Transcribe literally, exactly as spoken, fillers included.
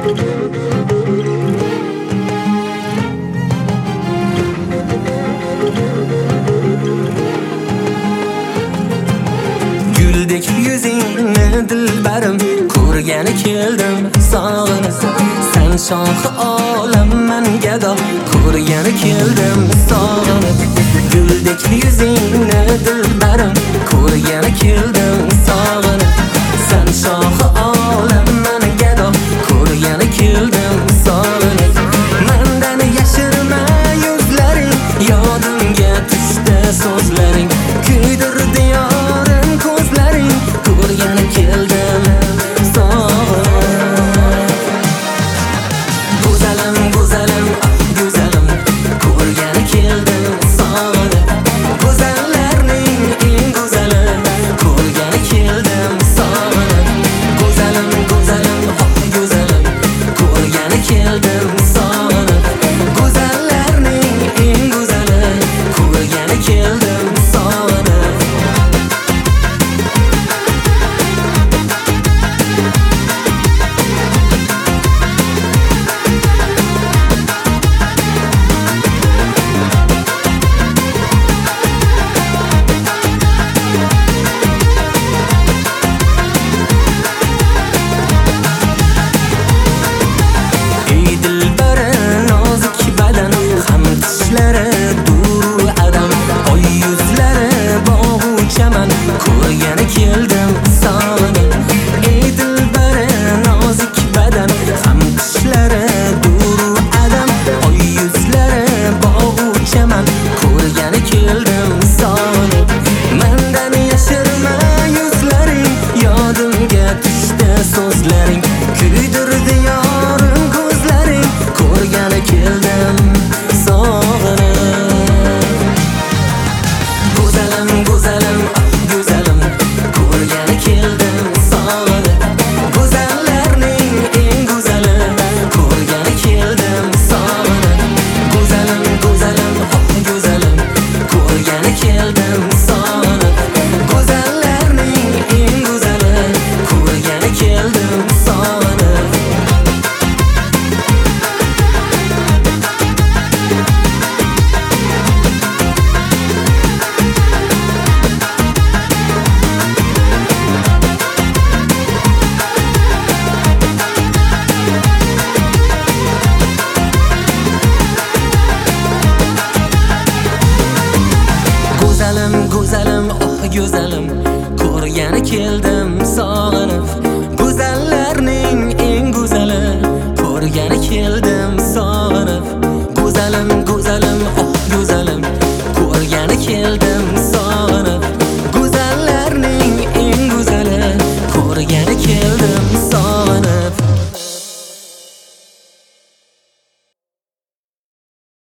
Güldek yüzingni dilbarim, ko'rgani keldim sog'inib. Sen shohi olamman gado, ko'rgani keldim sog'inib. Güldek yüzingni dilbarim, ko'rgani keldim sog'inib. Sen shohi olamman gado, ko'rgani keldim sog'inib. Mendan yashirma yuzlaring, yodimga tushdi so'zlaring. Kuydirdi yorim ko'zlaring, ko'rgani keldim sog'inib. Go'zalim, go'zalim, go'zalim, ko'rgani keldim sog'inib. Go'zallarning eng go'zali, ko'rgani keldim sog'inib. Go'zalim, go'zalim, go'zalim, ko'rgani keldim sog'inib. Go'zallarning eng go'zali, ko'rgani keldim sog'inib. Ey dilbara nozik badan, ham tishlari dur adam, oy yuzlari bog'u chaman, ko'rgani keldim sog'inib. Ey dilbara nozik badan, ham tishlari dur adam, oy yuzlari bog'u chaman, ko'rgani keldim sog'inib. Mendan yashirma yuzlaring, yodimga tushdi so'zlaring. Kuydirdi